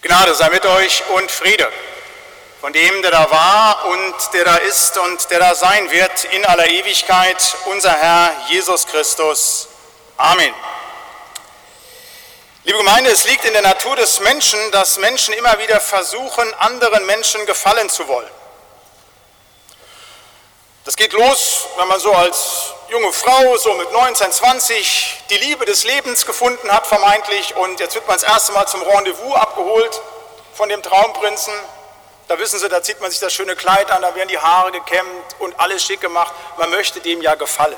Gnade sei mit euch und Friede von dem, der da war und der da ist und der da sein wird in aller Ewigkeit, unser Herr Jesus Christus. Amen. Liebe Gemeinde, es liegt in der Natur des Menschen, dass Menschen immer wieder versuchen, anderen Menschen gefallen zu wollen. Das geht los, wenn man so als junge Frau, so mit 19, 20, die Liebe des Lebens gefunden hat vermeintlich und jetzt wird man das erste Mal zum Rendezvous abgeholt von dem Traumprinzen. Da wissen Sie, da zieht man sich das schöne Kleid an, da werden die Haare gekämmt und alles schick gemacht. Man möchte dem ja gefallen.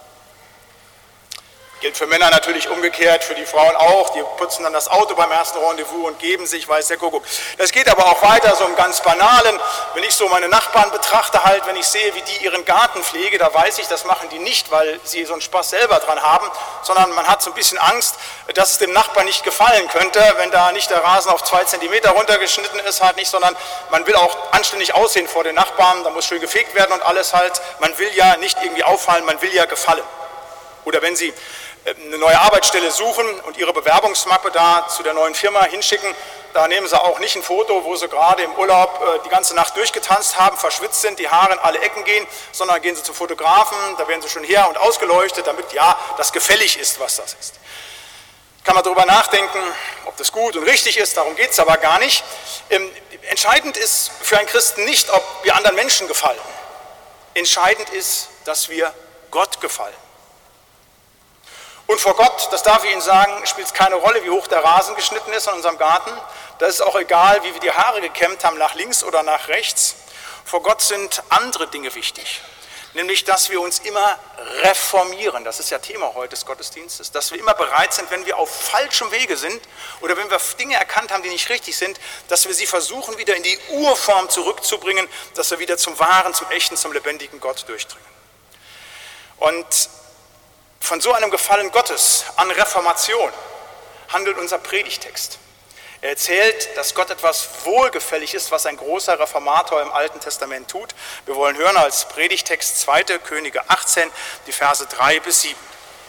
Gilt für Männer natürlich umgekehrt, für die Frauen auch. Die putzen dann das Auto beim ersten Rendezvous und geben sich, weiß der Kuckuck. Das geht aber auch weiter, so im ganz Banalen. Wenn ich so meine Nachbarn betrachte, halt, wenn ich sehe, wie die ihren Garten pflege, da weiß ich, das machen die nicht, weil sie so einen Spaß selber dran haben, sondern man hat so ein bisschen Angst, dass es dem Nachbarn nicht gefallen könnte, wenn da nicht der Rasen auf 2 Zentimeter runtergeschnitten ist, halt nicht, sondern man will auch anständig aussehen vor den Nachbarn, da muss schön gefegt werden und alles halt. Man will ja nicht irgendwie auffallen, man will ja gefallen. Oder wenn Sie eine neue Arbeitsstelle suchen und Ihre Bewerbungsmappe da zu der neuen Firma hinschicken, da nehmen Sie auch nicht ein Foto, wo Sie gerade im Urlaub die ganze Nacht durchgetanzt haben, verschwitzt sind, die Haare in alle Ecken gehen, sondern gehen Sie zum Fotografen, da werden Sie schon her und ausgeleuchtet, damit ja das gefällig ist, was das ist. Kann man darüber nachdenken, ob das gut und richtig ist, darum geht es aber gar nicht. Entscheidend ist für einen Christen nicht, ob wir anderen Menschen gefallen. Entscheidend ist, dass wir Gott gefallen. Und vor Gott, das darf ich Ihnen sagen, spielt es keine Rolle, wie hoch der Rasen geschnitten ist in unserem Garten. Das ist auch egal, wie wir die Haare gekämmt haben, nach links oder nach rechts. Vor Gott sind andere Dinge wichtig. Nämlich, dass wir uns immer reformieren. Das ist ja Thema heute des Gottesdienstes. Dass wir immer bereit sind, wenn wir auf falschem Wege sind oder wenn wir Dinge erkannt haben, die nicht richtig sind, dass wir sie versuchen, wieder in die Urform zurückzubringen, dass wir wieder zum wahren, zum echten, zum lebendigen Gott durchdringen. Und von so einem Gefallen Gottes an Reformation handelt unser Predigtext. Er erzählt, dass Gott etwas wohlgefällig ist, was ein großer Reformator im Alten Testament tut. Wir wollen hören als Predigtext 2. Könige 18, die Verse 3 bis 7.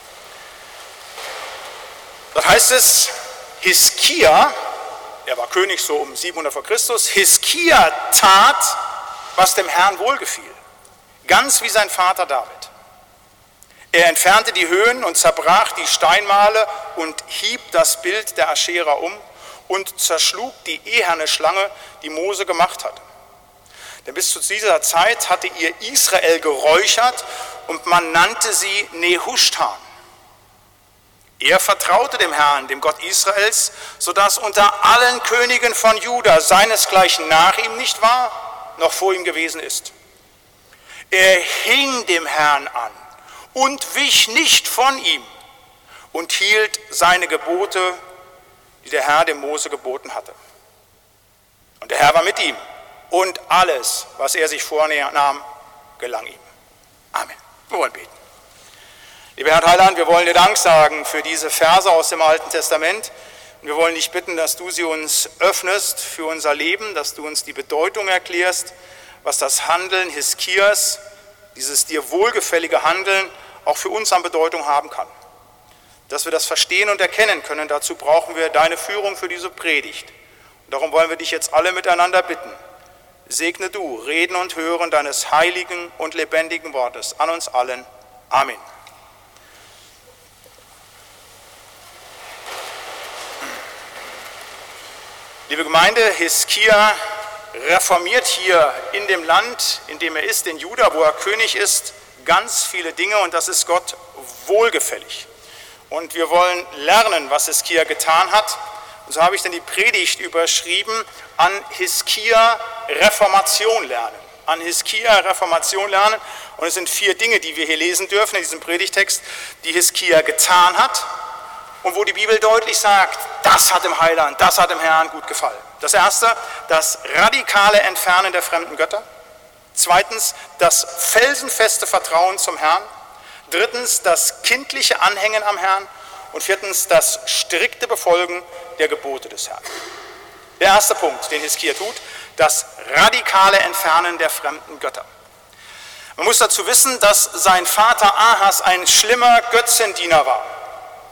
Dort heißt es, Hiskia, er war König so um 700 vor Christus, Hiskia tat, was dem Herrn wohlgefiel, ganz wie sein Vater David. Er entfernte die Höhen und zerbrach die Steinmale und hieb das Bild der Aschera um und zerschlug die eherne Schlange, die Mose gemacht hatte. Denn bis zu dieser Zeit hatte ihr Israel geräuchert und man nannte sie Nehushtan. Er vertraute dem Herrn, dem Gott Israels, sodass unter allen Königen von Juda seinesgleichen nach ihm nicht war, noch vor ihm gewesen ist. Er hing dem Herrn an und wich nicht von ihm und hielt seine Gebote, die der Herr dem Mose geboten hatte. Und der Herr war mit ihm und alles, was er sich vornahm, gelang ihm. Amen. Wir wollen beten. Lieber Herr Heiland, wir wollen dir Dank sagen für diese Verse aus dem Alten Testament. Und wir wollen dich bitten, dass du sie uns öffnest für unser Leben, dass du uns die Bedeutung erklärst, was das Handeln Hiskias, dieses dir wohlgefällige Handeln, auch für uns an Bedeutung haben kann. Dass wir das verstehen und erkennen können, dazu brauchen wir deine Führung für diese Predigt. Und darum wollen wir dich jetzt alle miteinander bitten. Segne du Reden und Hören deines heiligen und lebendigen Wortes an uns allen. Amen. Liebe Gemeinde, Hiskia reformiert hier in dem Land, in dem er ist, in Juda, wo er König ist, ganz viele Dinge und das ist Gott wohlgefällig. Und wir wollen lernen, was Hiskia getan hat. Und so habe ich dann die Predigt überschrieben, an Hiskia Reformation lernen. An Hiskia Reformation lernen. Und es sind 4 Dinge, die wir hier lesen dürfen in diesem Predigtext, die Hiskia getan hat und wo die Bibel deutlich sagt, das hat dem Heiland, das hat dem Herrn gut gefallen. Das erste, das radikale Entfernen der fremden Götter. Zweitens, das felsenfeste Vertrauen zum Herrn. Drittens, das kindliche Anhängen am Herrn. Und viertens, das strikte Befolgen der Gebote des Herrn. Der erste Punkt, den Hiskia tut, das radikale Entfernen der fremden Götter. Man muss dazu wissen, dass sein Vater Ahas ein schlimmer Götzendiener war.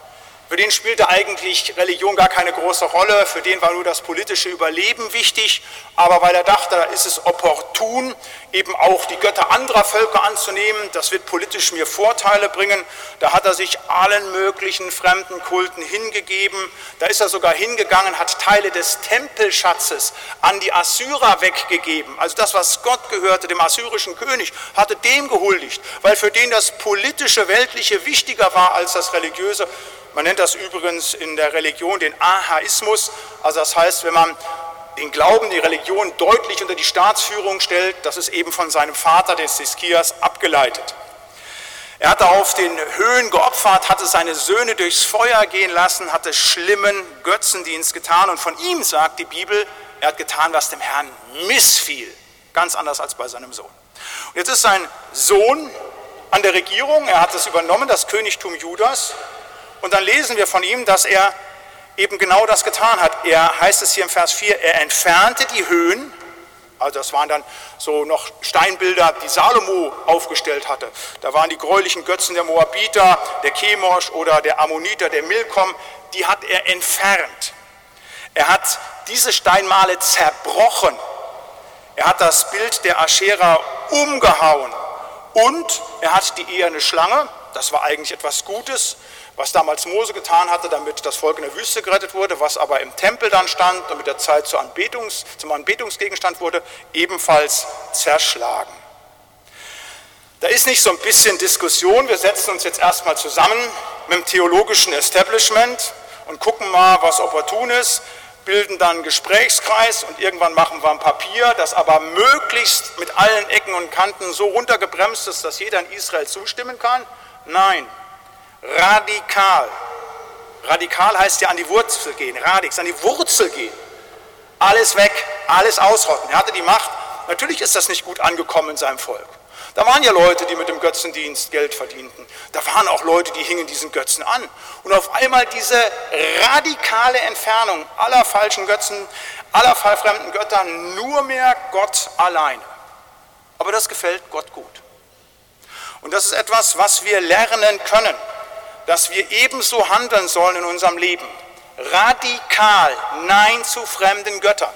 Für den spielte eigentlich Religion gar keine große Rolle, für den war nur das politische Überleben wichtig, aber weil er dachte, da ist es opportun, eben auch die Götter anderer Völker anzunehmen, das wird politisch mir Vorteile bringen, da hat er sich allen möglichen fremden Kulten hingegeben, da ist er sogar hingegangen, hat Teile des Tempelschatzes an die Assyrer weggegeben, also das, was Gott gehörte, dem assyrischen König, hatte dem gehuldigt, weil für den das politische, weltliche wichtiger war als das religiöse. Man nennt das übrigens in der Religion den Ahaismus, also das heißt, wenn man den Glauben, die Religion deutlich unter die Staatsführung stellt, das ist eben von seinem Vater, des Hiskias, abgeleitet. Er hatte auf den Höhen geopfert, hatte seine Söhne durchs Feuer gehen lassen, hatte schlimmen Götzendienst getan und von ihm sagt die Bibel, er hat getan, was dem Herrn missfiel, ganz anders als bei seinem Sohn. Und jetzt ist sein Sohn an der Regierung, er hat es übernommen, das Königtum Judas. Und dann lesen wir von ihm, dass er eben genau das getan hat. Er, heißt es hier im Vers 4, er entfernte die Höhen, also das waren dann so noch Steinbilder, die Salomo aufgestellt hatte. Da waren die gräulichen Götzen der Moabiter, der Chemosh oder der Ammoniter, der Milkom, die hat er entfernt. Er hat diese Steinmale zerbrochen. Er hat das Bild der Aschera umgehauen und er hat die eherne Schlange, das war eigentlich etwas Gutes, was damals Mose getan hatte, damit das Volk in der Wüste gerettet wurde, was aber im Tempel dann stand und mit der Zeit zum Anbetungsgegenstand wurde, ebenfalls zerschlagen. Da ist nicht so ein bisschen Diskussion, wir setzen uns jetzt erstmal zusammen mit dem theologischen Establishment und gucken mal, was opportun ist, bilden dann einen Gesprächskreis und irgendwann machen wir ein Papier, das aber möglichst mit allen Ecken und Kanten so runtergebremst ist, dass jeder in Israel zustimmen kann. Nein. Radikal. Radikal heißt ja an die Wurzel gehen, Radix, an die Wurzel gehen. Alles weg, alles ausrotten. Er hatte die Macht. Natürlich ist das nicht gut angekommen in seinem Volk. Da waren ja Leute, die mit dem Götzendienst Geld verdienten. Da waren auch Leute, die hingen diesen Götzen an. Und auf einmal diese radikale Entfernung aller falschen Götzen, aller fremden Götter, nur mehr Gott alleine. Aber das gefällt Gott gut. Und das ist etwas, was wir lernen können, dass wir ebenso handeln sollen in unserem Leben. Radikal Nein zu fremden Göttern.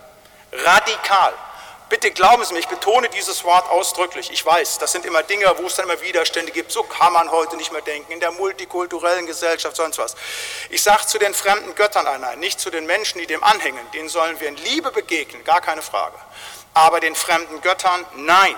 Radikal. Bitte glauben Sie mir, ich betone dieses Wort ausdrücklich. Ich weiß, das sind immer Dinge, wo es dann immer Widerstände gibt. So kann man heute nicht mehr denken, in der multikulturellen Gesellschaft, sonst was. Ich sage zu den fremden Göttern nein, nicht zu den Menschen, die dem anhängen. Denen sollen wir in Liebe begegnen, gar keine Frage. Aber den fremden Göttern nein.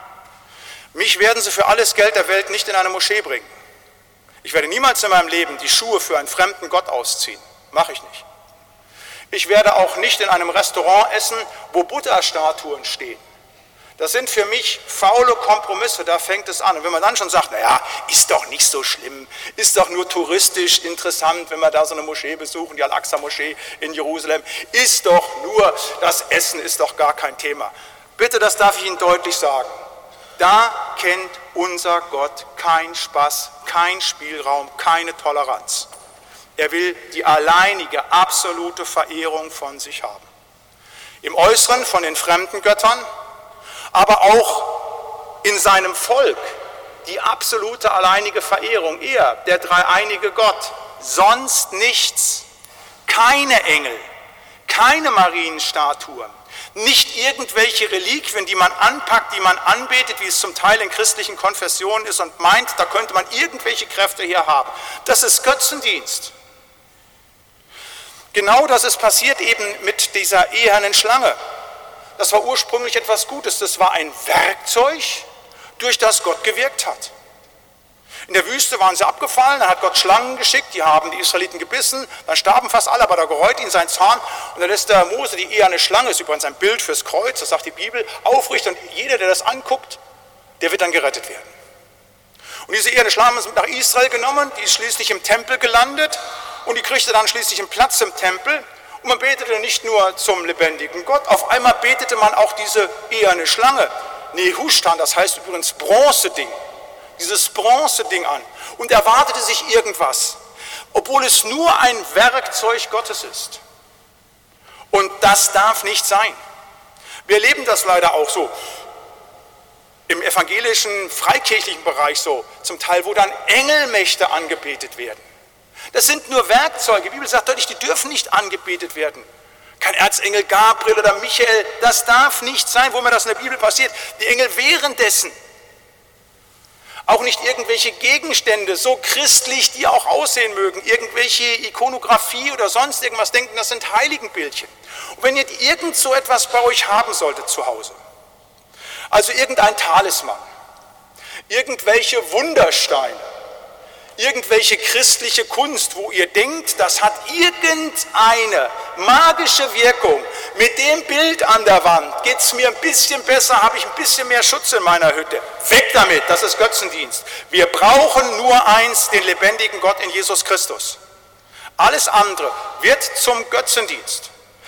Mich werden sie für alles Geld der Welt nicht in eine Moschee bringen. Ich werde niemals in meinem Leben die Schuhe für einen fremden Gott ausziehen. Mache ich nicht. Ich werde auch nicht in einem Restaurant essen, wo Buddha-Statuen stehen. Das sind für mich faule Kompromisse, da fängt es an. Und wenn man dann schon sagt, naja, ist doch nicht so schlimm, ist doch nur touristisch interessant, wenn wir da so eine Moschee besuchen, die Al-Aqsa-Moschee in Jerusalem, ist doch nur, das Essen ist doch gar kein Thema. Bitte, das darf ich Ihnen deutlich sagen. Da kennt unser Gott keinen Spaß, keinen Spielraum, keine Toleranz. Er will die alleinige, absolute Verehrung von sich haben. Im Äußeren von den fremden Göttern, aber auch in seinem Volk die absolute, alleinige Verehrung. Er, der dreieinige Gott, sonst nichts. Keine Engel, keine Marienstatuen. Nicht irgendwelche Reliquien, die man anpackt, die man anbetet, wie es zum Teil in christlichen Konfessionen ist und meint, da könnte man irgendwelche Kräfte hier haben. Das ist Götzendienst. Genau das ist passiert eben mit dieser ehernen Schlange. Das war ursprünglich etwas Gutes, das war ein Werkzeug, durch das Gott gewirkt hat. In der Wüste waren sie abgefallen, dann hat Gott Schlangen geschickt, die haben die Israeliten gebissen, dann starben fast alle, aber da gereut ihnen sein Zorn und dann lässt der Mose die eherne Schlange, ist übrigens ein Bild fürs Kreuz, das sagt die Bibel, aufrichten und jeder, der das anguckt, der wird dann gerettet werden. Und diese eherne Schlange haben sie mit nach Israel genommen, die ist schließlich im Tempel gelandet und die kriegte dann schließlich einen Platz im Tempel und man betete nicht nur zum lebendigen Gott, auf einmal betete man auch diese eherne Schlange, Nehushtan, das heißt übrigens Bronzeding. Dieses Bronzeding an und erwartete sich irgendwas, obwohl es nur ein Werkzeug Gottes ist. Und das darf nicht sein. Wir erleben das leider auch so im evangelischen, freikirchlichen Bereich so, zum Teil, wo dann Engelmächte angebetet werden. Das sind nur Werkzeuge. Die Bibel sagt deutlich, die dürfen nicht angebetet werden. Kein Erzengel Gabriel oder Michael, das darf nicht sein, wo mir das in der Bibel passiert. Die Engel währenddessen. Auch nicht irgendwelche Gegenstände, so christlich die auch aussehen mögen, irgendwelche Ikonografie oder sonst irgendwas denken, das sind Heiligenbildchen. Und wenn ihr irgend so etwas bei euch haben solltet zu Hause, also irgendein Talisman, irgendwelche Wundersteine, irgendwelche christliche Kunst, wo ihr denkt, das hat irgendeine magische Wirkung. Mit dem Bild an der Wand geht es mir ein bisschen besser, habe ich ein bisschen mehr Schutz in meiner Hütte. Weg damit, das ist Götzendienst. Wir brauchen nur eins, den lebendigen Gott in Jesus Christus. Alles andere wird zum Götzendienst.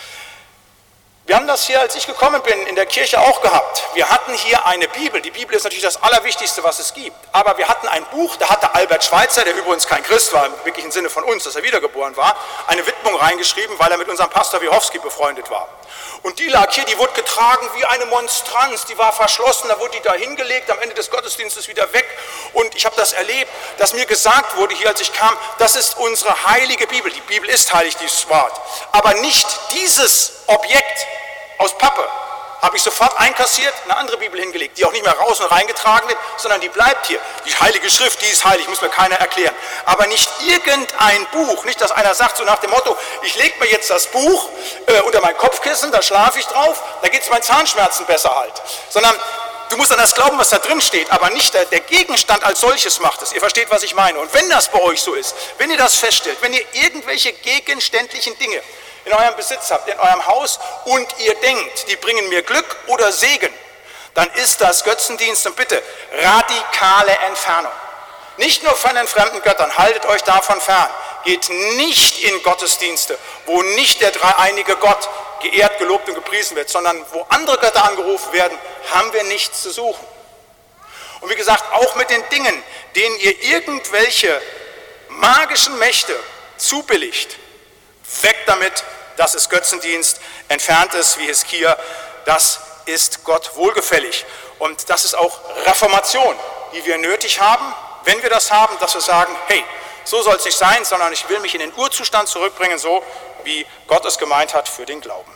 Wir haben das hier, als ich gekommen bin, in der Kirche auch gehabt. Wir hatten hier eine Bibel. Die Bibel ist natürlich das Allerwichtigste, was es gibt. Aber wir hatten ein Buch, da hatte Albert Schweitzer, der übrigens kein Christ war, im wirklichen Sinne von uns, dass er wiedergeboren war, eine Widmung reingeschrieben, weil er mit unserem Pastor Wiechowski befreundet war. Und die lag hier, die wurde getragen wie eine Monstranz, die war verschlossen, da wurde die da hingelegt, am Ende des Gottesdienstes wieder weg. Und ich habe das erlebt, dass mir gesagt wurde hier, als ich kam, das ist unsere heilige Bibel. Die Bibel ist heilig, dieses Wort. Aber nicht dieses Objekt aus Pappe habe ich sofort einkassiert, eine andere Bibel hingelegt, die auch nicht mehr raus und reingetragen wird, sondern die bleibt hier. Die heilige Schrift, die ist heilig, muss mir keiner erklären. Aber nicht irgendein Buch, nicht, dass einer sagt so nach dem Motto, ich lege mir jetzt das Buch unter mein Kopfkissen, da schlafe ich drauf, da geht es meinen Zahnschmerzen besser halt. Sondern du musst an das glauben, was da drin steht, aber nicht der Gegenstand als solches macht es. Ihr versteht, was ich meine. Und wenn das bei euch so ist, wenn ihr das feststellt, wenn ihr irgendwelche gegenständlichen Dinge in eurem Besitz habt, in eurem Haus und ihr denkt, die bringen mir Glück oder Segen, dann ist das Götzendienst und bitte radikale Entfernung. Nicht nur von den fremden Göttern, haltet euch davon fern. Geht nicht in Gottesdienste, wo nicht der dreieinige Gott geehrt, gelobt und gepriesen wird, sondern wo andere Götter angerufen werden, haben wir nichts zu suchen. Und wie gesagt, auch mit den Dingen, denen ihr irgendwelche magischen Mächte zubilligt, weg damit, das ist Götzendienst, entfernt es wie Hiskia, das ist Gott wohlgefällig. Und das ist auch Reformation, die wir nötig haben, wenn wir das haben, dass wir sagen, hey, so soll es nicht sein, sondern ich will mich in den Urzustand zurückbringen, so wie Gott es gemeint hat für den Glauben.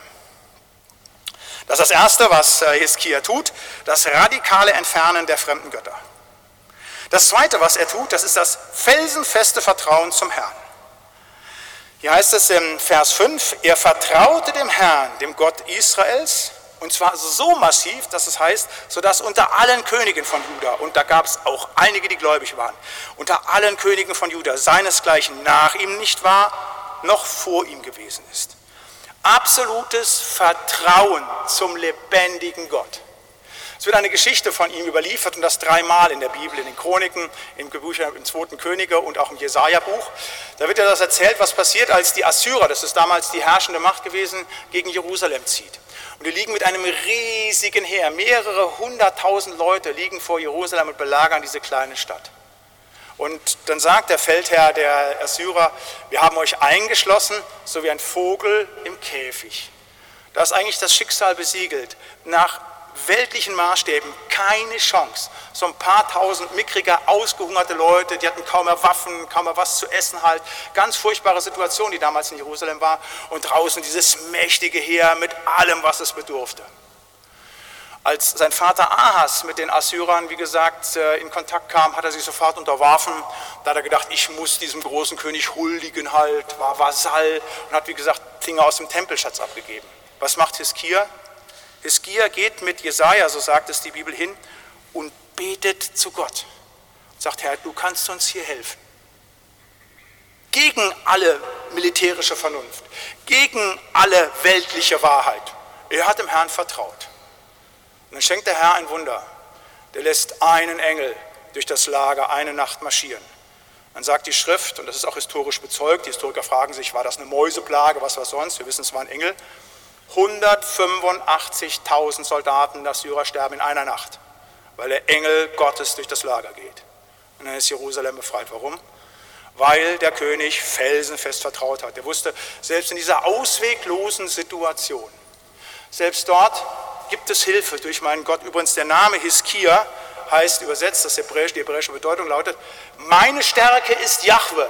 Das ist das Erste, was Hiskia tut, das radikale Entfernen der fremden Götter. Das Zweite, was er tut, das ist das felsenfeste Vertrauen zum Herrn. Hier heißt es im Vers 5, er vertraute dem Herrn, dem Gott Israels, und zwar so massiv, dass es heißt, sodass unter allen Königen von Juda, und da gab es auch einige, die gläubig waren, unter allen Königen von Juda seinesgleichen nach ihm nicht war, noch vor ihm gewesen ist. Absolutes Vertrauen zum lebendigen Gott. Es wird eine Geschichte von ihm überliefert und das 3-mal in der Bibel, in den Chroniken, im 2. Könige und auch im Jesaja-Buch. Da wird ja das erzählt, was passiert, als die Assyrer, das ist damals die herrschende Macht gewesen, gegen Jerusalem zieht. Und die liegen mit einem riesigen Heer, mehrere 100.000 Leute liegen vor Jerusalem und belagern diese kleine Stadt. Und dann sagt der Feldherr der Assyrer, wir haben euch eingeschlossen, so wie ein Vogel im Käfig. Da ist eigentlich das Schicksal besiegelt. Nach weltlichen Maßstäben keine Chance. So ein paar tausend mickrige, ausgehungerte Leute, die hatten kaum mehr Waffen, kaum mehr was zu essen halt. Ganz furchtbare Situation, die damals in Jerusalem war. Und draußen dieses mächtige Heer mit allem, was es bedurfte. Als sein Vater Ahas mit den Assyrern, wie gesagt, in Kontakt kam, hat er sich sofort unterworfen. Da hat er gedacht, ich muss diesem großen König huldigen halt, war Vasall und hat, wie gesagt, Dinge aus dem Tempelschatz abgegeben. Was macht Hiskia? Hiskia geht mit Jesaja, so sagt es die Bibel, hin und betet zu Gott. Sagt, Herr, du kannst uns hier helfen. Gegen alle militärische Vernunft, gegen alle weltliche Wahrheit. Er hat dem Herrn vertraut. Und dann schenkt der Herr ein Wunder. Der lässt einen Engel durch das Lager eine Nacht marschieren. Dann sagt die Schrift, und das ist auch historisch bezeugt, die Historiker fragen sich, war das eine Mäuseplage, was war sonst? Wir wissen, es war ein Engel. 185.000 Soldaten der Syrer sterben in einer Nacht, weil der Engel Gottes durch das Lager geht. Und dann ist Jerusalem befreit. Warum? Weil der König felsenfest vertraut hat. Er wusste, selbst in dieser ausweglosen Situation, selbst dort gibt es Hilfe durch meinen Gott. Übrigens der Name Hiskia heißt übersetzt, die hebräische Bedeutung lautet, meine Stärke ist Jahwe,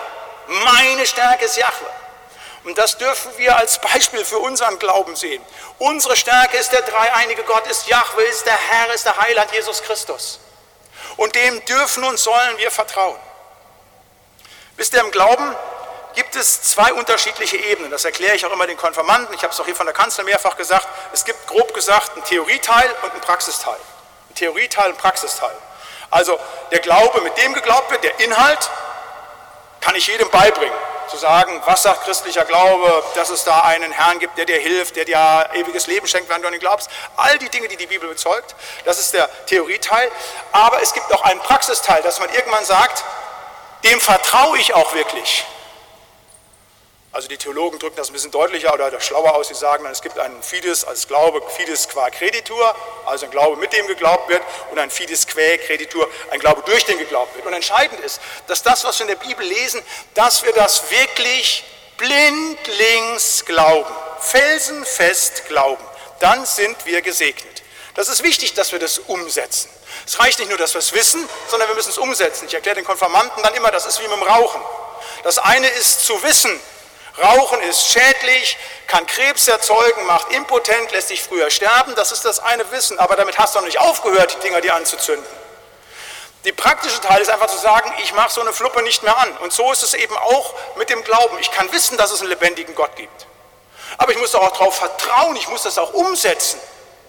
Meine Stärke ist Jahwe. Und das dürfen wir als Beispiel für unseren Glauben sehen. Unsere Stärke ist der dreieinige Gott, ist Jahwe, ist der Herr, ist der Heiland Jesus Christus. Und dem dürfen und sollen wir vertrauen. Wisst ihr, im Glauben gibt es zwei unterschiedliche Ebenen. Das erkläre ich auch immer den Konfirmanden. Ich habe es auch hier von der Kanzel mehrfach gesagt. Es gibt grob gesagt einen Theorieteil und einen Praxisteil. Ein Theorieteil und Praxisteil. Also der Glaube, mit dem geglaubt wird, der Inhalt, kann ich jedem beibringen. Zu sagen, was sagt christlicher Glaube, dass es da einen Herrn gibt, der dir hilft, der dir ewiges Leben schenkt, wenn du an ihn glaubst. All die Dinge, die die Bibel bezeugt, das ist der Theorieteil. Aber es gibt auch einen Praxisteil, dass man irgendwann sagt, dem vertraue ich auch wirklich. Also die Theologen drücken das ein bisschen deutlicher oder schlauer aus, sie sagen dann, es gibt einen Fides als Glaube, Fides qua Creditur, also ein Glaube, mit dem geglaubt wird, und ein Fides quae Creditur, ein Glaube, durch den geglaubt wird. Und entscheidend ist, dass das, was wir in der Bibel lesen, dass wir das wirklich blindlings glauben, felsenfest glauben. Dann sind wir gesegnet. Das ist wichtig, dass wir das umsetzen. Es reicht nicht nur, dass wir es wissen, sondern wir müssen es umsetzen. Ich erkläre den Konfirmanden dann immer, das ist wie mit dem Rauchen. Das eine ist zu wissen, Rauchen ist schädlich, kann Krebs erzeugen, macht impotent, lässt sich früher sterben. Das ist das eine Wissen, aber damit hast du noch nicht aufgehört, die Dinger dir anzuzünden. Der praktische Teil ist einfach zu sagen, ich mache so eine Fluppe nicht mehr an. Und so ist es eben auch mit dem Glauben. Ich kann wissen, dass es einen lebendigen Gott gibt. Aber ich muss auch darauf vertrauen, ich muss das auch umsetzen.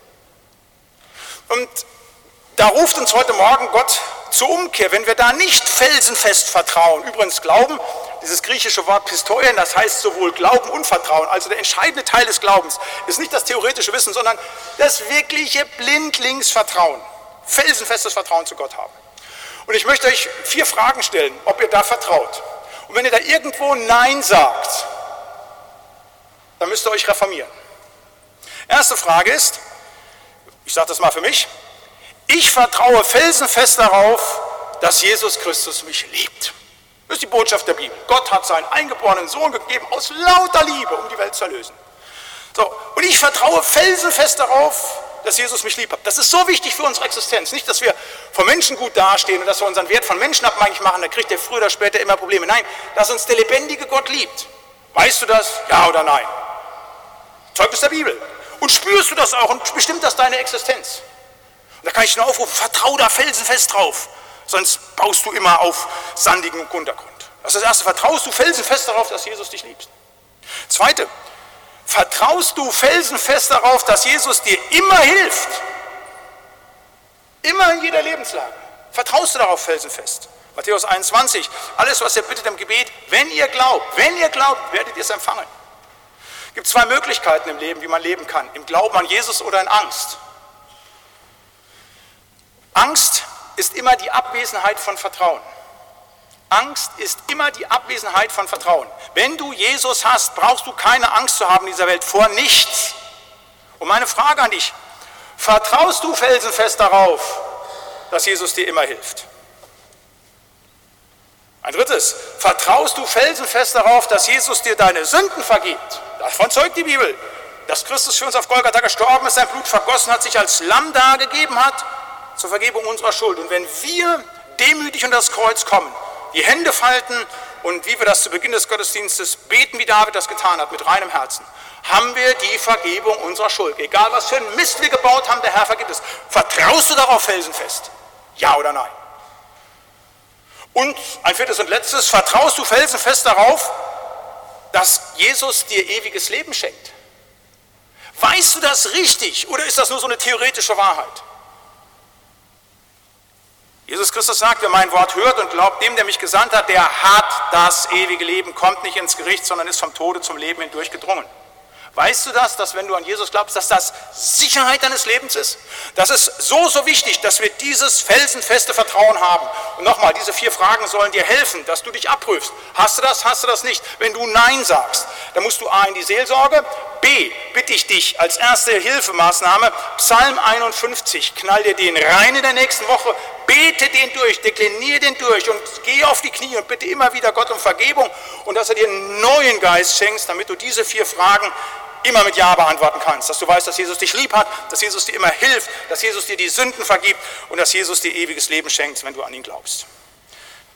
Und da ruft uns heute Morgen Gott zur Umkehr, wenn wir da nicht felsenfest vertrauen. Übrigens Glauben, dieses griechische Wort Pistoien, das heißt sowohl Glauben und Vertrauen. Also der entscheidende Teil des Glaubens ist nicht das theoretische Wissen, sondern das wirkliche Blindlingsvertrauen. Felsenfestes Vertrauen zu Gott haben. Und ich möchte euch 4 Fragen stellen, ob ihr da vertraut. Und wenn ihr da irgendwo Nein sagt, dann müsst ihr euch reformieren. Erste Frage ist, ich sage das mal für mich, ich vertraue felsenfest darauf, dass Jesus Christus mich liebt. Das ist die Botschaft der Bibel. Gott hat seinen eingeborenen Sohn gegeben aus lauter Liebe, um die Welt zu erlösen. So, und ich vertraue felsenfest darauf, dass Jesus mich lieb hat. Das ist so wichtig für unsere Existenz. Nicht, dass wir vor Menschen gut dastehen und dass wir unseren Wert von Menschen abhängig machen, da kriegt der früher oder später immer Probleme. Nein, dass uns der lebendige Gott liebt. Weißt du das? Ja oder nein? Zeugnis der Bibel. Und spürst du das auch und bestimmt das deine Existenz? Und da kann ich nur aufrufen, vertrau da felsenfest drauf. Sonst baust du immer auf sandigem Untergrund. Das ist das Erste. Vertraust du felsenfest darauf, dass Jesus dich liebt? Zweite, vertraust du felsenfest darauf, dass Jesus dir immer hilft? Immer in jeder Lebenslage. Vertraust du darauf felsenfest? Matthäus 21, alles, was ihr bittet im Gebet, wenn ihr glaubt, werdet ihr es empfangen. Es gibt 2 Möglichkeiten im Leben, wie man leben kann. Im Glauben an Jesus oder in Angst. Angst ist immer die Abwesenheit von Vertrauen. Angst ist immer die Abwesenheit von Vertrauen. Wenn du Jesus hast, brauchst du keine Angst zu haben in dieser Welt, vor nichts. Und meine Frage an dich, vertraust du felsenfest darauf, dass Jesus dir immer hilft? Ein drittes, vertraust du felsenfest darauf, dass Jesus dir deine Sünden vergibt? Davon zeugt die Bibel, dass Christus für uns auf Golgatha gestorben ist, sein Blut vergossen hat, sich als Lamm dargegeben hat, zur Vergebung unserer Schuld. Und wenn wir demütig unter das Kreuz kommen, die Hände falten und wie wir das zu Beginn des Gottesdienstes beten, wie David das getan hat, mit reinem Herzen, haben wir die Vergebung unserer Schuld. Egal was für einen Mist wir gebaut haben, der Herr vergibt es. Vertraust du darauf felsenfest? Ja oder nein? Und ein 4. und letztes, vertraust du felsenfest darauf, dass Jesus dir ewiges Leben schenkt? Weißt du das richtig oder ist das nur so eine theoretische Wahrheit? Jesus Christus sagt, wer mein Wort hört und glaubt dem, der mich gesandt hat, der hat das ewige Leben, kommt nicht ins Gericht, sondern ist vom Tode zum Leben hindurch gedrungen. Weißt du das, dass wenn du an Jesus glaubst, dass das Sicherheit deines Lebens ist? Das ist so wichtig, dass wir dieses felsenfeste Vertrauen haben. Und nochmal, diese 4 Fragen sollen dir helfen, dass du dich abprüfst. Hast du das nicht? Wenn du Nein sagst, dann musst du A in die Seelsorge, B bitte ich dich als erste Hilfemaßnahme, Psalm 51, knall dir den rein in der nächsten Woche, bete den durch, dekliniere den durch und geh auf die Knie und bitte immer wieder Gott um Vergebung und dass er dir einen neuen Geist schenkst, damit du diese 4 Fragen immer mit Ja beantworten kannst, dass du weißt, dass Jesus dich lieb hat, dass Jesus dir immer hilft, dass Jesus dir die Sünden vergibt und dass Jesus dir ewiges Leben schenkt, wenn du an ihn glaubst.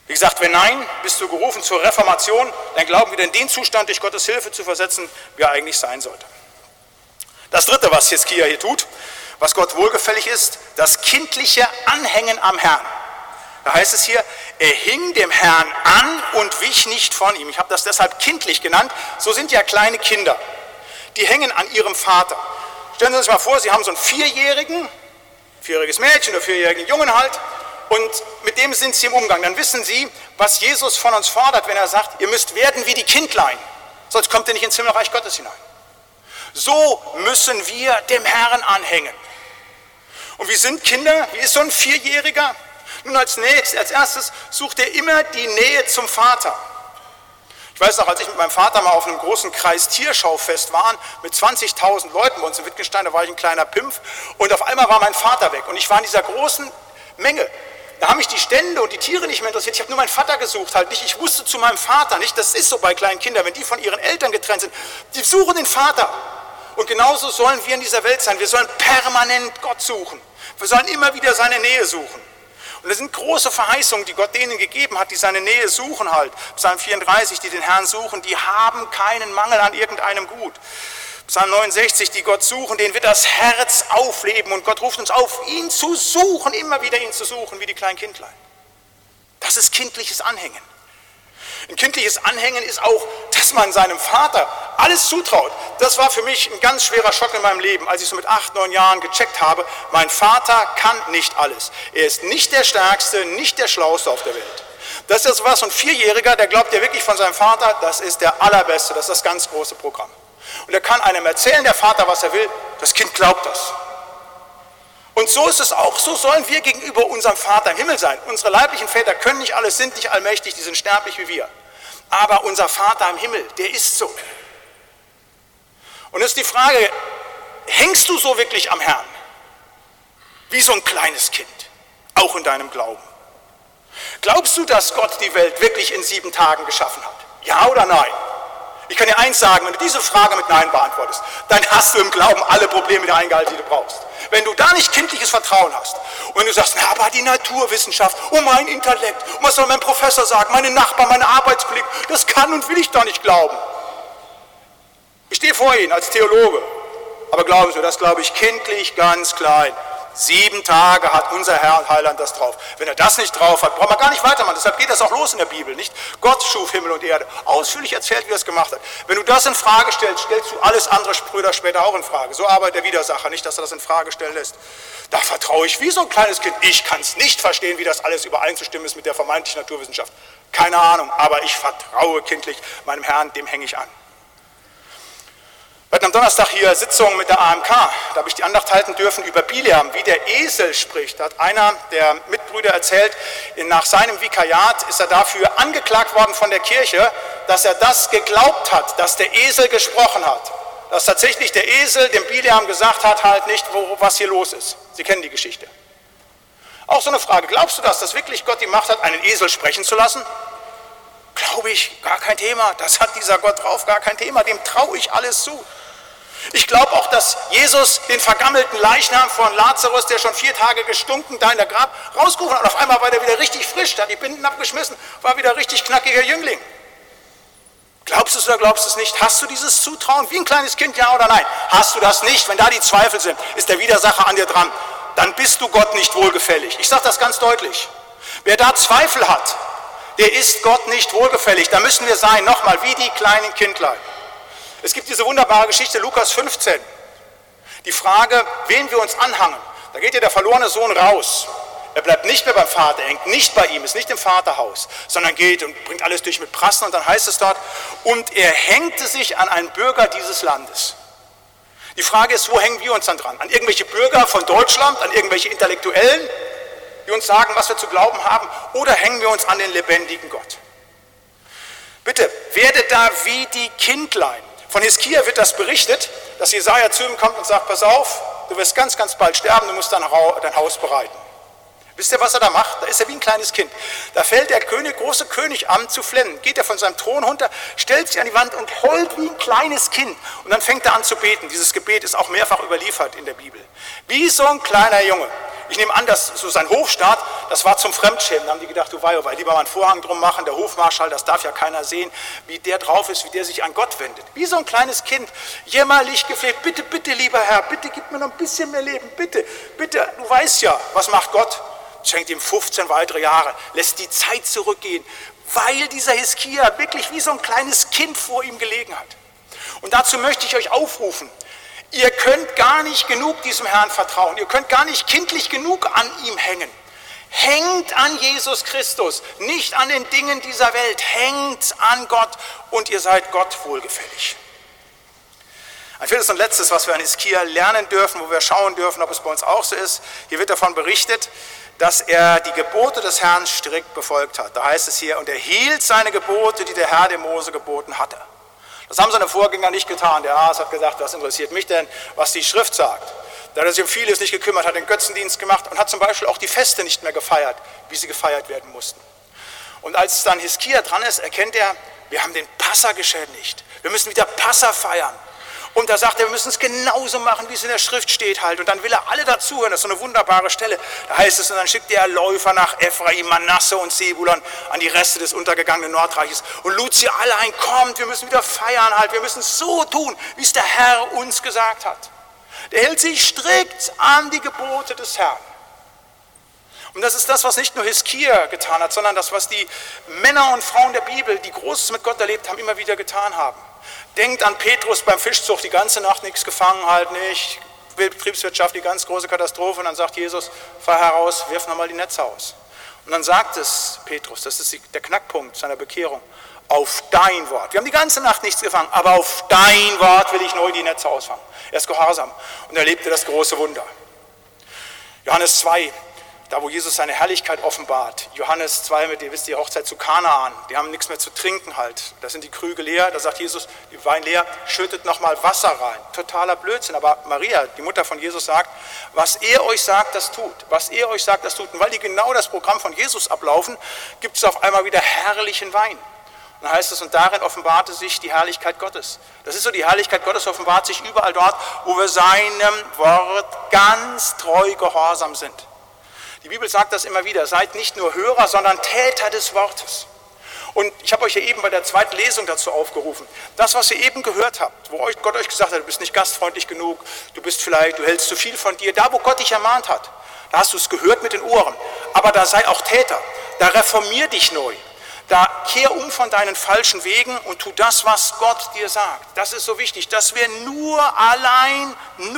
Wie gesagt, wenn nein, bist du gerufen zur Reformation, dann glauben wir in den Zustand, durch Gottes Hilfe zu versetzen, wie er eigentlich sein sollte. Das dritte, was Hiskia hier tut, was Gott wohlgefällig ist, das kindliche Anhängen am Herrn. Da heißt es hier, er hing dem Herrn an und wich nicht von ihm. Ich habe das deshalb kindlich genannt. So sind ja kleine Kinder. Die hängen an ihrem Vater. Stellen Sie sich mal vor, Sie haben so einen vierjähriges Mädchen oder vierjährigen Jungen halt, und mit dem sind Sie im Umgang. Dann wissen Sie, was Jesus von uns fordert, wenn er sagt, ihr müsst werden wie die Kindlein, sonst kommt ihr nicht ins Himmelreich Gottes hinein. So müssen wir dem Herrn anhängen. Und wie sind Kinder? Wie ist so ein Vierjähriger? Nun als erstes sucht er immer die Nähe zum Vater. Ich weiß noch, als ich mit meinem Vater mal auf einem großen Kreis-Tierschaufest war, mit 20.000 Leuten bei uns in Wittgenstein, da war ich ein kleiner Pimpf, und auf einmal war mein Vater weg und ich war in dieser großen Menge. Da haben mich die Stände und die Tiere nicht mehr interessiert. Ich habe nur meinen Vater gesucht, halt nicht. Ich wusste zu meinem Vater nicht. Das ist so bei kleinen Kindern, wenn die von ihren Eltern getrennt sind. Die suchen den Vater. Und genauso sollen wir in dieser Welt sein. Wir sollen permanent Gott suchen. Wir sollen immer wieder seine Nähe suchen. Und das sind große Verheißungen, die Gott denen gegeben hat, die seine Nähe suchen halt. Psalm 34, die den Herrn suchen, die haben keinen Mangel an irgendeinem Gut. Psalm 69, die Gott suchen, denen wird das Herz aufleben und Gott ruft uns auf, ihn zu suchen, immer wieder ihn zu suchen, wie die kleinen Kindlein. Das ist kindliches Anhängen. Ein kindliches Anhängen ist auch, dass man seinem Vater alles zutraut. Das war für mich ein ganz schwerer Schock in meinem Leben, als ich so mit 8, 9 Jahren gecheckt habe, mein Vater kann nicht alles. Er ist nicht der Stärkste, nicht der Schlauste auf der Welt. Das ist was, so ein Vierjähriger, der glaubt ja wirklich von seinem Vater, das ist der Allerbeste, das ist das ganz große Programm. Und er kann einem erzählen, der Vater, was er will, das Kind glaubt das. Und so ist es auch, so sollen wir gegenüber unserem Vater im Himmel sein. Unsere leiblichen Väter können nicht alles, sind nicht allmächtig, die sind sterblich wie wir. Aber unser Vater im Himmel, der ist so. Und es ist die Frage, hängst du so wirklich am Herrn? Wie so ein kleines Kind, auch in deinem Glauben. Glaubst du, dass Gott die Welt wirklich in 7 Tagen geschaffen hat? Ja oder nein? Ich kann dir eins sagen, wenn du diese Frage mit Nein beantwortest, dann hast du im Glauben alle Probleme wieder eingehalten, die du brauchst. Wenn du da nicht kindliches Vertrauen hast und wenn du sagst, na, aber die Naturwissenschaft und mein Intellekt und was soll mein Professor sagen, meine Nachbarn, meine Arbeitskollegen, das kann und will ich doch nicht glauben. Ich stehe vor Ihnen als Theologe, aber glauben Sie, das glaube ich kindlich, ganz klein. 7 Tage hat unser Herr und Heiland das drauf. Wenn er das nicht drauf hat, braucht man gar nicht weitermachen. Deshalb geht das auch los in der Bibel, nicht? Gott schuf Himmel und Erde. Ausführlich erzählt, wie er es gemacht hat. Wenn du das in Frage stellst, stellst du alles andere Brüder später auch in Frage. So arbeitet der Widersacher, nicht, dass er das in Frage stellen lässt. Da vertraue ich wie so ein kleines Kind. Ich kann es nicht verstehen, wie das alles übereinzustimmen ist mit der vermeintlichen Naturwissenschaft. Keine Ahnung, aber ich vertraue kindlich meinem Herrn, dem hänge ich an. Wir hatten am Donnerstag hier Sitzung mit der AMK, da habe ich die Andacht halten dürfen über Bileam, wie der Esel spricht. Da hat einer der Mitbrüder erzählt, nach seinem Vikariat ist er dafür angeklagt worden von der Kirche, dass er das geglaubt hat, dass der Esel gesprochen hat. Dass tatsächlich der Esel dem Bileam gesagt hat, halt nicht, was hier los ist. Sie kennen die Geschichte. Auch so eine Frage, glaubst du, dass wirklich Gott die Macht hat, einen Esel sprechen zu lassen? Glaube ich, gar kein Thema, das hat dieser Gott drauf, gar kein Thema, dem traue ich alles zu. Ich glaube auch, dass Jesus den vergammelten Leichnam von Lazarus, der schon 4 Tage gestunken da in der Grab, rausgerufen hat und auf einmal war der wieder richtig frisch, hat die Binden abgeschmissen, war wieder richtig knackiger Jüngling. Glaubst du es oder glaubst du es nicht? Hast du dieses Zutrauen wie ein kleines Kind, ja oder nein? Hast du das nicht? Wenn da die Zweifel sind, ist der Widersacher an dir dran. Dann bist du Gott nicht wohlgefällig. Ich sage das ganz deutlich. Wer da Zweifel hat, der ist Gott nicht wohlgefällig. Da müssen wir sein, nochmal, wie die kleinen Kindlein. Es gibt diese wunderbare Geschichte, Lukas 15. Die Frage, wen wir uns anhangen. Da geht ja der verlorene Sohn raus. Er bleibt nicht mehr beim Vater, er hängt nicht bei ihm, ist nicht im Vaterhaus, sondern geht und bringt alles durch mit Prassen. Und dann heißt es dort, und er hängte sich an einen Bürger dieses Landes. Die Frage ist, wo hängen wir uns dann dran? An irgendwelche Bürger von Deutschland, an irgendwelche Intellektuellen, die uns sagen, was wir zu glauben haben, oder hängen wir uns an den lebendigen Gott? Bitte, werdet da wie die Kindlein. Von Hiskia wird das berichtet, dass Jesaja zu ihm kommt und sagt, pass auf, du wirst ganz, ganz bald sterben, du musst dein Haus bereiten. Wisst ihr, was er da macht? Da ist er wie ein kleines Kind. Da fällt der große König an zu flennen. Geht er von seinem Thron runter, stellt sich an die Wand und heult wie ein kleines Kind. Und dann fängt er an zu beten. Dieses Gebet ist auch mehrfach überliefert in der Bibel. Wie so ein kleiner Junge. Ich nehme an, dass so sein Hofstaat, das war zum Fremdschämen. Da haben die gedacht, du wei, lieber mal einen Vorhang drum machen, der Hofmarschall, das darf ja keiner sehen, wie der drauf ist, wie der sich an Gott wendet. Wie so ein kleines Kind, jämmerlich gefleht, bitte, bitte, lieber Herr, bitte gib mir noch ein bisschen mehr Leben, bitte, bitte, du weißt ja, was macht Gott? Schenkt ihm 15 weitere Jahre, lässt die Zeit zurückgehen, weil dieser Hiskia wirklich wie so ein kleines Kind vor ihm gelegen hat. Und dazu möchte ich euch aufrufen, ihr könnt gar nicht genug diesem Herrn vertrauen, ihr könnt gar nicht kindlich genug an ihm hängen. Hängt an Jesus Christus, nicht an den Dingen dieser Welt, hängt an Gott und ihr seid Gott wohlgefällig. Ein viertes und letztes, was wir an Hiskia lernen dürfen, wo wir schauen dürfen, ob es bei uns auch so ist, hier wird davon berichtet, dass er die Gebote des Herrn strikt befolgt hat. Da heißt es hier, und er hielt seine Gebote, die der Herr dem Mose geboten hatte. Das haben seine Vorgänger nicht getan. Der Aas hat gesagt, was interessiert mich denn, was die Schrift sagt. Da hat er sich um vieles nicht gekümmert, hat den Götzendienst gemacht und hat zum Beispiel auch die Feste nicht mehr gefeiert, wie sie gefeiert werden mussten. Und als dann Hiskia dran ist, erkennt er, wir haben den Passa geschädigt. Wir müssen wieder Passa feiern. Und da sagt er, wir müssen es genauso machen, wie es in der Schrift steht halt. Und dann will er alle dazuhören, das ist so eine wunderbare Stelle. Da heißt es, und dann schickt er Läufer nach Ephraim, Manasse und Sebulon an die Reste des untergegangenen Nordreiches und lud sie alle ein, kommt, wir müssen wieder feiern halt, wir müssen es so tun, wie es der Herr uns gesagt hat. Der hält sich strikt an die Gebote des Herrn. Und das ist das, was nicht nur Hiskia getan hat, sondern das, was die Männer und Frauen der Bibel, die Großes mit Gott erlebt haben, immer wieder getan haben. Denkt an Petrus beim Fischzug, die ganze Nacht nichts gefangen, halt nicht, Betriebswirtschaft, die ganz große Katastrophe. Und dann sagt Jesus, fahr heraus, wirf nochmal die Netze aus. Und dann sagt es Petrus, das ist der Knackpunkt seiner Bekehrung, auf dein Wort. Wir haben die ganze Nacht nichts gefangen, aber auf dein Wort will ich neu die Netze ausfangen. Er ist gehorsam und erlebte das große Wunder. Johannes 2, da wo Jesus seine Herrlichkeit offenbart. Johannes 2, ihr wisst die Hochzeit zu Kanaan, die haben nichts mehr zu trinken halt. Da sind die Krüge leer, da sagt Jesus, die Wein leer, schüttet nochmal Wasser rein. Totaler Blödsinn, aber Maria, die Mutter von Jesus, sagt, was er euch sagt, das tut. Was er euch sagt, das tut. Und weil die genau das Programm von Jesus ablaufen, gibt es auf einmal wieder herrlichen Wein. Und dann heißt es, und darin offenbarte sich die Herrlichkeit Gottes. Das ist so, die Herrlichkeit Gottes offenbart sich überall dort, wo wir seinem Wort ganz treu gehorsam sind. Die Bibel sagt das immer wieder, seid nicht nur Hörer, sondern Täter des Wortes. Und ich habe euch ja eben bei der zweiten Lesung dazu aufgerufen, das, was ihr eben gehört habt, wo Gott euch gesagt hat, du bist nicht gastfreundlich genug, du hältst zu viel von dir, da wo Gott dich ermahnt hat, da hast du es gehört mit den Ohren, aber da sei auch Täter, da reformier dich neu, da kehr um von deinen falschen Wegen und tu das, was Gott dir sagt. Das ist so wichtig, dass wir nur allein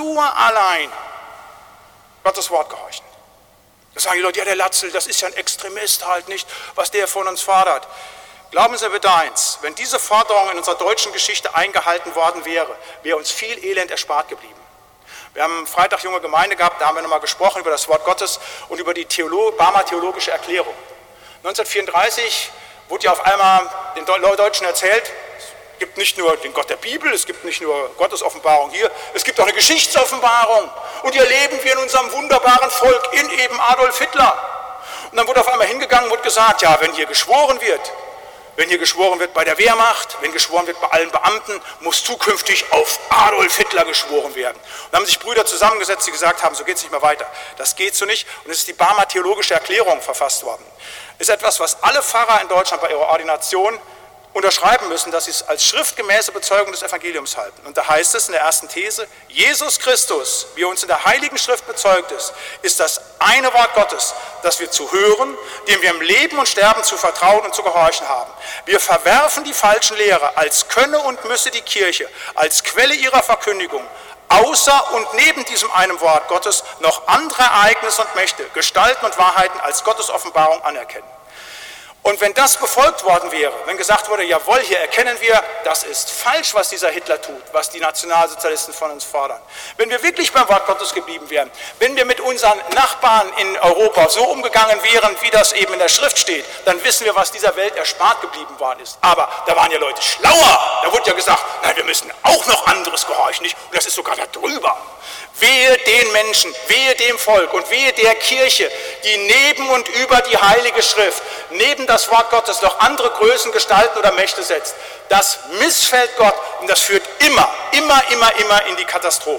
Gottes Wort gehorchen. Da sagen die Leute, ja der Latzel, das ist ja ein Extremist halt nicht, was der von uns fordert. Glauben Sie bitte eins, wenn diese Forderung in unserer deutschen Geschichte eingehalten worden wäre, wäre uns viel Elend erspart geblieben. Wir haben am Freitag junge Gemeinde gehabt, da haben wir nochmal gesprochen über das Wort Gottes und über die Barmer theologische Erklärung. 1934 wurde ja auf einmal den Deutschen erzählt, es gibt nicht nur den Gott der Bibel, es gibt nicht nur Gottes Offenbarung hier, es gibt auch eine Geschichtsoffenbarung. Und hier leben wir in unserem wunderbaren Volk in eben Adolf Hitler. Und dann wurde auf einmal hingegangen und wurde gesagt, ja, wenn hier geschworen wird bei der Wehrmacht, wenn geschworen wird bei allen Beamten, muss zukünftig auf Adolf Hitler geschworen werden. Und dann haben sich Brüder zusammengesetzt, die gesagt haben, so geht es nicht mehr weiter. Das geht so nicht. Und es ist die Barmer theologische Erklärung verfasst worden. Ist etwas, was alle Pfarrer in Deutschland bei ihrer Ordination unterschreiben müssen, dass sie es als schriftgemäße Bezeugung des Evangeliums halten. Und da heißt es in der ersten These, Jesus Christus, wie er uns in der Heiligen Schrift bezeugt ist das eine Wort Gottes, das wir zu hören, dem wir im Leben und Sterben zu vertrauen und zu gehorchen haben. Wir verwerfen die falschen Lehrer, als könne und müsse die Kirche als Quelle ihrer Verkündigung außer und neben diesem einen Wort Gottes noch andere Ereignisse und Mächte, Gestalten und Wahrheiten als Gottes Offenbarung anerkennen. Und wenn das befolgt worden wäre, wenn gesagt wurde, jawohl, hier erkennen wir, das ist falsch, was dieser Hitler tut, was die Nationalsozialisten von uns fordern. Wenn wir wirklich beim Wort Gottes geblieben wären, wenn wir mit unseren Nachbarn in Europa so umgegangen wären, wie das eben in der Schrift steht, dann wissen wir, was dieser Welt erspart geblieben worden ist. Aber da waren ja Leute schlauer. Da wurde ja gesagt, nein, wir müssen auch noch anderes gehorchen, nicht? Und das ist sogar da drüber. Wehe den Menschen, wehe dem Volk und wehe der Kirche, die neben und über die Heilige Schrift, neben das Wort Gottes noch andere Größen, Gestalten oder Mächte setzt. Das missfällt Gott und das führt immer in die Katastrophen.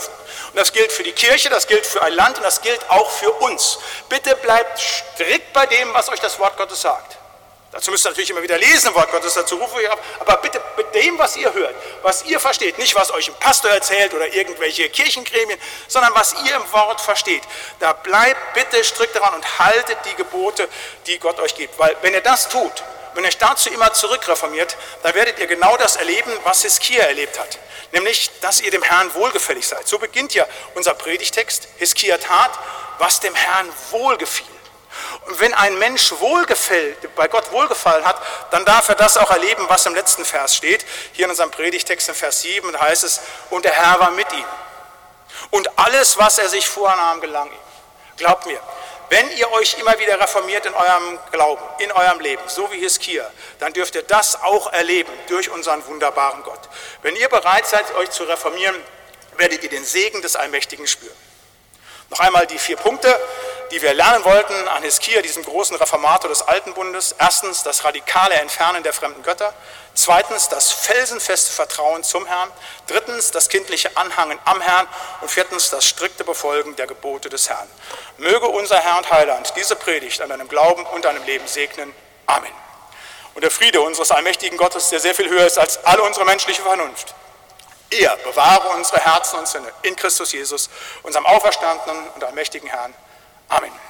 Und das gilt für die Kirche, das gilt für ein Land und das gilt auch für uns. Bitte bleibt strikt bei dem, was euch das Wort Gottes sagt. Dazu müsst ihr natürlich immer wieder lesen, Wort Gottes, dazu rufe ich ab, aber bitte mit dem, was ihr hört, was ihr versteht, nicht was euch ein Pastor erzählt oder irgendwelche Kirchengremien, sondern was ihr im Wort versteht, da bleibt bitte strikt daran und haltet die Gebote, die Gott euch gibt. Weil wenn ihr das tut, wenn ihr euch dazu immer zurückreformiert, dann werdet ihr genau das erleben, was Hiskia erlebt hat. Nämlich, dass ihr dem Herrn wohlgefällig seid. So beginnt ja unser Predigtext. Hiskia tat, was dem Herrn wohlgefiel. Und wenn ein Mensch bei Gott wohlgefallen hat, dann darf er das auch erleben, was im letzten Vers steht. Hier in unserem Predigtext in Vers 7, da heißt es, und der Herr war mit ihm. Und alles, was er sich vornahm, gelang ihm. Glaubt mir, wenn ihr euch immer wieder reformiert in eurem Glauben, in eurem Leben, so wie Hiskia, dann dürft ihr das auch erleben durch unseren wunderbaren Gott. Wenn ihr bereit seid, euch zu reformieren, werdet ihr den Segen des Allmächtigen spüren. Noch einmal die 4 Punkte, die wir lernen wollten an Hiskia, diesem großen Reformator des Alten Bundes. Erstens, das radikale Entfernen der fremden Götter. Zweitens, das felsenfeste Vertrauen zum Herrn. Drittens, das kindliche Anhangen am Herrn. Und viertens, das strikte Befolgen der Gebote des Herrn. Möge unser Herr und Heiland diese Predigt an deinem Glauben und deinem Leben segnen. Amen. Und der Friede unseres allmächtigen Gottes, der sehr viel höher ist als alle unsere menschliche Vernunft, er bewahre unsere Herzen und Sinne in Christus Jesus, unserem auferstandenen und allmächtigen Herrn. Amen.